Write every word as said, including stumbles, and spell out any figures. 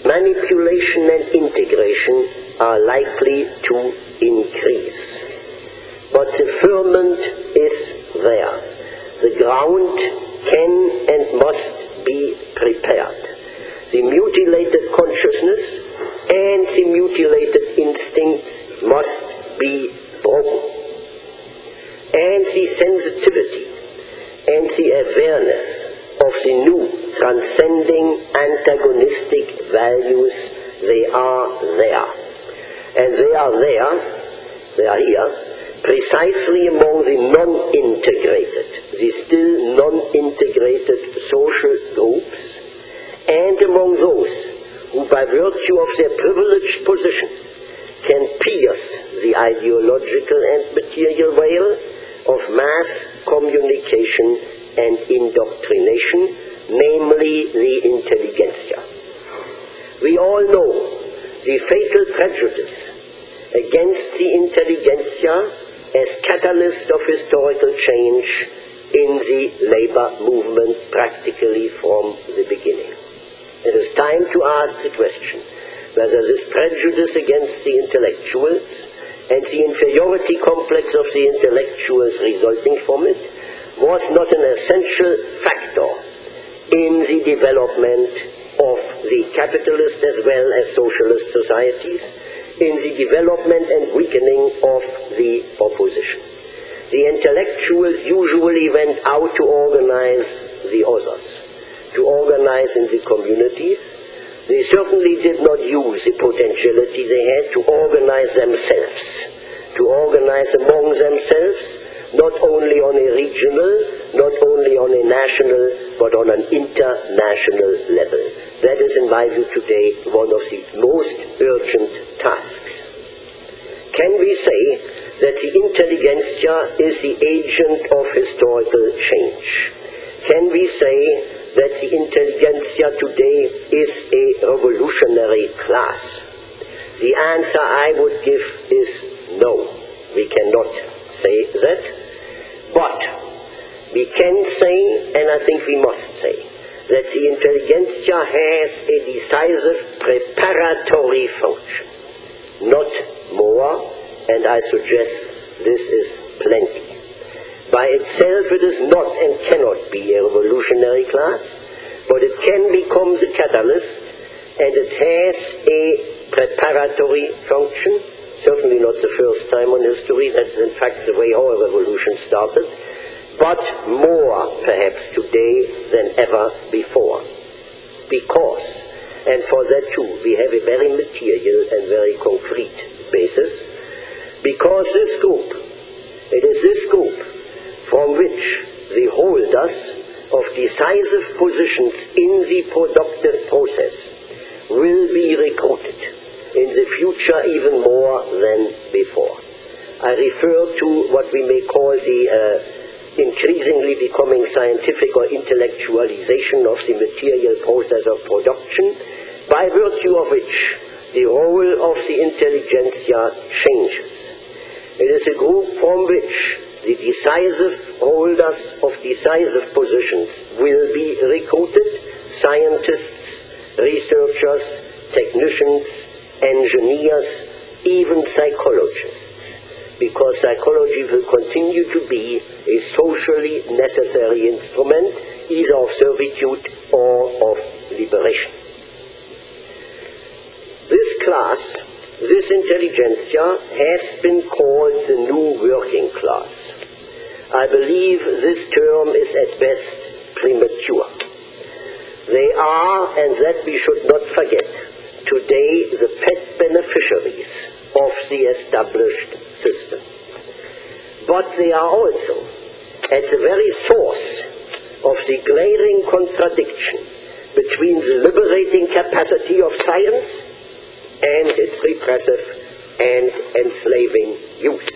manipulation and integration are likely to increase. But the ferment is there. The ground can and must be prepared. The mutilated consciousness and the mutilated instincts must be broken. And the sensitivity and the awareness of the new transcending antagonistic values, they are there. And they are there, they are here, precisely among the non-integrated, the still non-integrated social groups, and among those who by virtue of their privileged position can pierce the ideological and material veil of mass communication and indoctrination, namely the intelligentsia. We all know the fatal prejudice against the intelligentsia as catalyst of historical change in the labor movement practically from the beginning. It is time to ask the question whether this prejudice against the intellectuals and the inferiority complex of the intellectuals resulting from it was not an essential factor in the development of the capitalist as well as socialist societies, in the development and weakening of the opposition. The intellectuals usually went out to organize the others, to organize in the communities. They certainly did not use the potentiality they had to organize themselves, to organize among themselves, not only on a regional, not only on a national, but on an international level. That is, in my view today, one of the most urgent tasks. Can we say that the intelligentsia is the agent of historical change? Can we say that the intelligentsia today is a revolutionary class? The answer I would give is no. We cannot say that. But we can say, and I think we must say, that the intelligentsia has a decisive preparatory function. Not more, and I suggest this is plenty. By itself it is not and cannot be a revolutionary class, but it can become the catalyst, and it has a preparatory function. Certainly not the first time in history. That's in fact the way our revolution started. But more perhaps today than ever before. Because, and for that too, we have a very material and very concrete basis, because this group, it is this group from which the holders of decisive positions in the productive process will be recruited in the future even more than before. I refer to what we may call the uh, increasingly becoming scientific or intellectualization of the material process of production, by virtue of which the role of the intelligentsia changes. It is a group from which the decisive holders of decisive positions will be recruited, scientists, researchers, technicians, engineers, even psychologists, because psychology will continue to be a socially necessary instrument, either of servitude or of liberation. This class, this intelligentsia, has been called the new working class. I believe this term is at best premature. They are, and that we should not forget, today the pet beneficiaries of the established system. But they are also at the very source of the glaring contradiction between the liberating capacity of science and its repressive and enslaving use.